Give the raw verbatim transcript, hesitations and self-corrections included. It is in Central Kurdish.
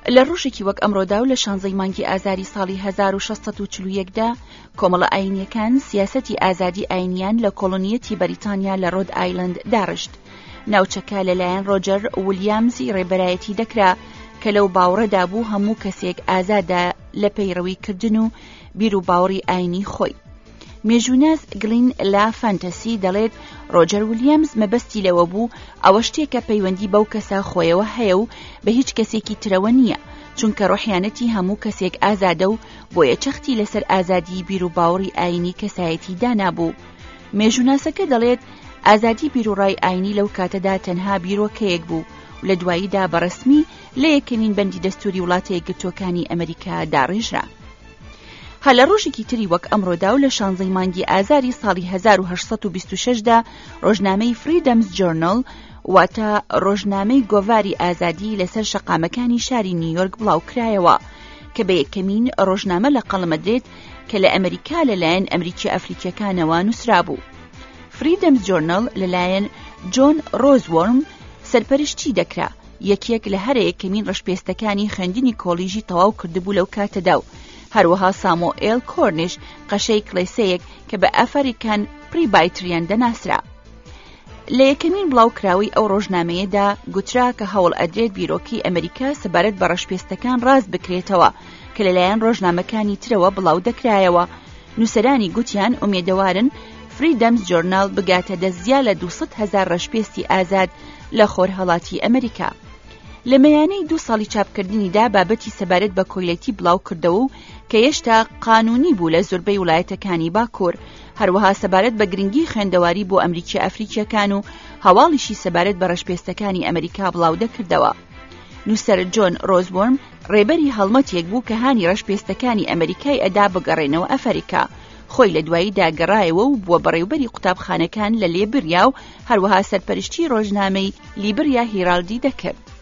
لە ڕۆژێکی وەک ئەمڕۆدا و لە شانزەی مانگی ئازاری ساڵی هەزار و شەشسەد و چل و یەکدا کۆمەڵە ئاینیەکان سیاسەتی ئازادی ئاینیان لە کۆڵۆنیەتی بەریتانیا لە ڕۆد ئایلند داڕشت. ناوچەکە لەلایەن ڕۆجەر ویلیامزی ڕێبەرایەتی دەکرا کە لەو باوەڕەدا بوو هەموو کەسێک ئازادە لە پەیڕەویکردن و بیر و باوەڕی ئاینی خۆی. مێژووناز گلین لە فانتەسی دەڵێت ڕۆجەر ویلیامز مەبەستی لەوە بوو ئەوە شتێکە پەیوەندی بەو کەسە خۆیەوە هەیە و بە هیچ کەسێکی ترەوە نییە، چونکە ڕۆحیانەتی هەموو کەسێک ئازادە و بۆیە چەختی لەسەر ئازادی بیر و باوەڕی ئاینی کەسایەتی دانابوو. مێژووناسەکە دەڵێت ئازادی بیر و ڕای ئاینی لەو کاتەدا تەنها بیرۆکەیەک بوو و لە دواییدا بەڕەسمی لە یەکەمین بەندی دەستوری وڵاتە یەکگرتووەکانی ئەمریکا داڕێژرا. هە لە ڕۆژێکی تری وەک ئەمڕۆدا و لە شانزەی مانگی ئازاری ساڵی هەزار و هەشسەد و بیست و شەشدا ڕۆژنامەی فریدەمز جۆرنەڵ واتە ڕۆژنامەی گۆڤاری ئازادی لەسەر شەقامەکانی شاری نیویۆرک بڵاوکرایەوە کە بە یەکەمین ڕۆژنامە لە قەڵەمەدرێت کە لە ئەمریکا لەلایەن ئەمریکی ئەفریقیەکانەوە نووسرا بوو. فریدەمز جۆرنەڵ لەلایەن جۆن ڕۆزوۆرم سەرپەرشتی دەکرا، یەکێک لە هەرە یەکەمین ڕەشپێستەکانی خوێندنی کۆلیژی تەواو کردبوو لەو کاتەدا و هەروەها سامۆئێل کۆرنش قەشەی کڵێسەیەک کە بە ئەفریکان پریبایتریان دەناسرا. لە یەکەمین بڵاوکراوی ئەو ڕۆژنامەیەدا گوترا کە هەوڵ ئەدرێت بیرۆکی ئەمریکا سەبارەت بە ڕەشپێستەکان ڕاست بکرێتەوە کە لەلایەن ڕۆژنامەکانی ترەوە بڵاو دەکرایەوە. نووسەرانی گوتیان ئومێدەوارن فریدەمز جۆرنال بگاتە دەستزیا لە دووسەد هەزار ڕەشپێستی ئازاد لە خۆرهەڵاتی ئەمریکا. لە مەیانەی دوو ساڵی چاپکردنیدا بابەتی سەبارەت بە کۆیلەتی بڵاو کردەوە و کە هێشتا قانونی بوو لە زۆربەی وڵایەتەکانی باکوور، هەروەها سەبارەت بە گرنگی خوێندەواری بۆ ئەمریکی ئەفریقیەکان و هەواڵیشی سەبارەت بە ڕەشپێستەکانی ئەمریکا بڵاو دەکردەوە. نووسەر جۆن ڕۆزوۆرم ڕێبەری هەڵمەتێک بوو کە هانی ڕەشپێستەکانی ئەمریکای ئەدا بگەڕێنەوە ئەفریقا. خۆی لە دواییدا گەڕایەوە و بووە بەڕێوبەری قوتابخانەکان لە لێبریا و هەروەها سەرپەرشتی ڕۆژنامەی لیبریا هیرالدی دەکرد.